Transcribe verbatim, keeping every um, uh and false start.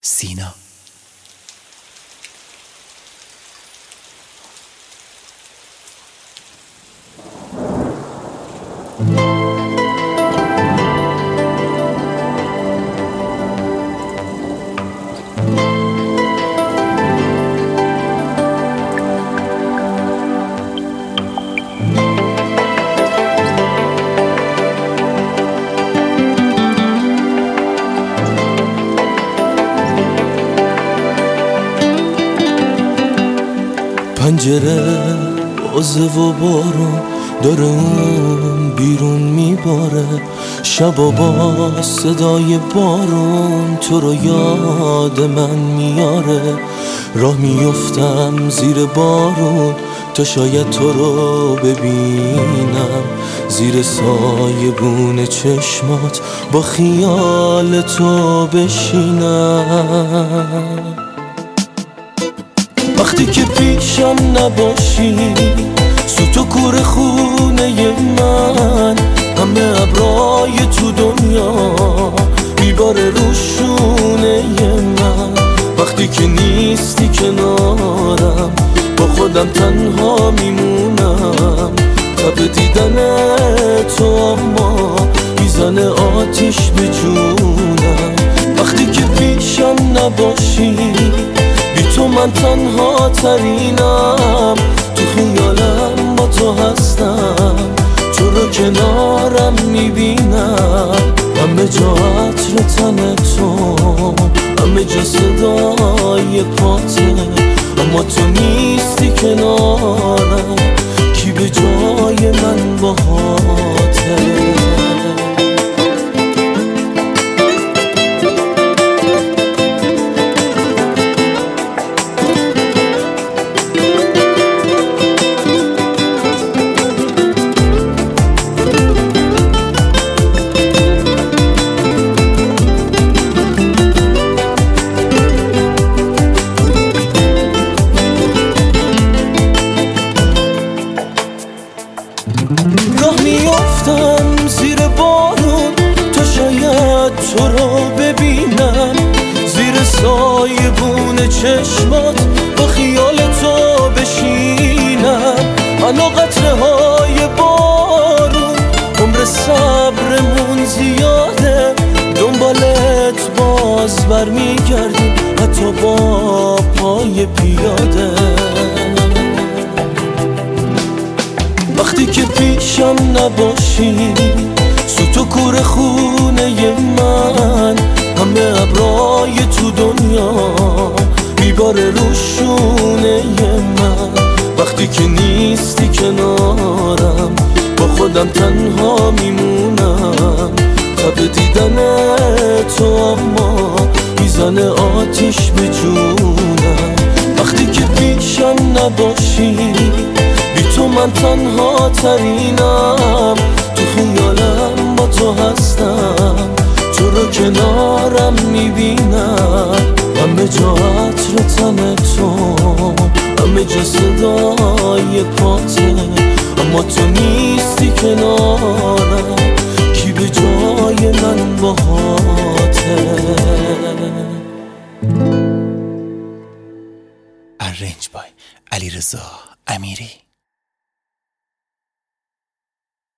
سینا. پنجره بازه و بارون داره اون بیرون میباره، شبا با صدای بارون تو رو یاد من میاره. راه میفتم زیر بارون تا شاید تو رو ببینم، زیر سایه بون چشمات با خیال تو بشینم. وقتی که پیشم نباشی سوت و کور خونه من، همه ابرای تو دنیا میباره رو شونه من. وقتی که نیستی کنارم با خودم تنها میمونم، تب دیدن تو اما میزنه آتیش به جونم. وقتی که پیشم نباشی بی تو من تنها ترینم، تو خیالم با تو هستم، تو رو کنارم میبینم. همه جا عطر تن تو، همه جا صدای پاته، اما تو نیستی کنارم، کی به جای من باهاته. راه میافتم زیر بارون تا شاید تو رو ببینم، زیر سایه بون چشمات با خیال تو بشینم. انا قطره های بارون عمر صبرمون زیاده، دنبالت باز برمیگردیم حتی با پای پیاده. وقتی که پیشم نباشی سوت و کور خونه من، همه ابرای تو دنیا میباره رو شونه من. وقتی که نیستی کنارم با خودم تنها میمونم، تب دیدن تو اما میزنه آتیش به جونم. وقتی که پیشم نباشی بی تو من تنها ترینم، تو خیالم با تو هستم، تو رو کنارم میبینم. همه جا عطر تن تو، همه جا صدای پاته، اما تو نیستی کنارم، کی به جای من باهاته. ارنج بای علیرضا امیری.